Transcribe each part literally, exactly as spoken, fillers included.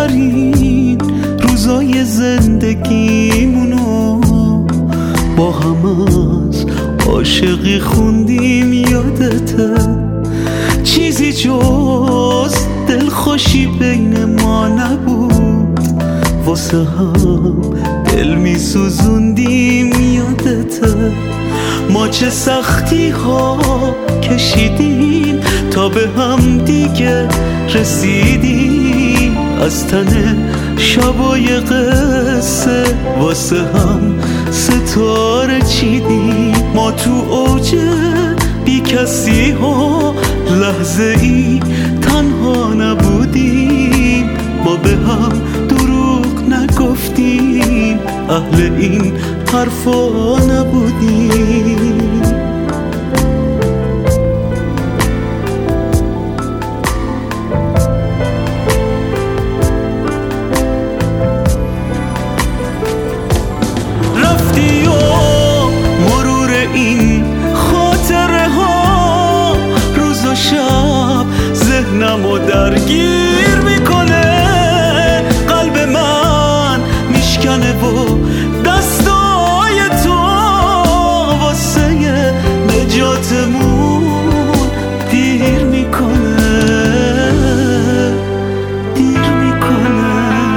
بهترین روزای زندگیمونو با هم از عاشقی خوندیم. یادته چیزی جز دلخوشی بین ما نبود، واسه هم دل می سوزوندیم. یادته ما چه سختی ها کشیدیم تا به هم دیگه رسیدیم. از تن شبای قصه واسه هم ستاره چیدیم. ما تو اوج بی کسی ها لحظه ای تنها نبودیم. ما به هم دروغ نگفتیم، اهل این حرفا نبودیم. رفتی و مرور این خاطره ها روز و شب ذهنمو درگیر میکنه. قلب من میشکنه و دستای تو واسه نجاتمون دیر میکنه، دیر میکنه.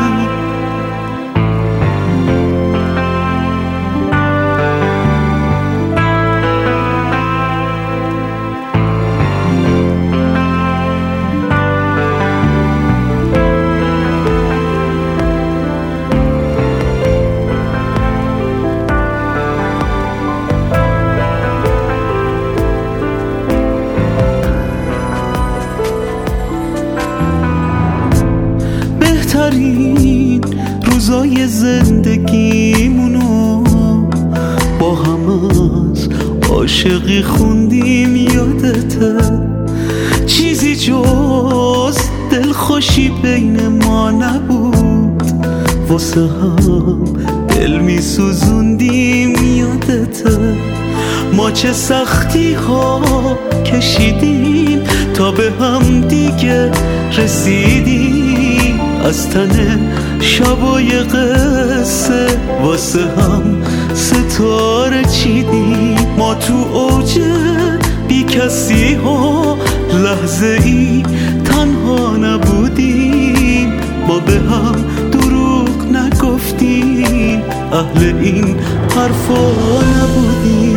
بهترین روزای زندگیمونو با هم از عاشقی خوندیم. یادته چیزی جز دلخوشی بین ما نبود، واسه هم دل می سوزوندیم. یادته ما چه سختی ها کشیدیم تا به هم دیگه رسیدیم. از تن شبای قصه واسه هم ستاره چیدیم. ما تو اوج بی کسی ها لحظه ای تنها نبودیم. ما به هم دروغ نگفتیم، اهل این حرفا نبودیم.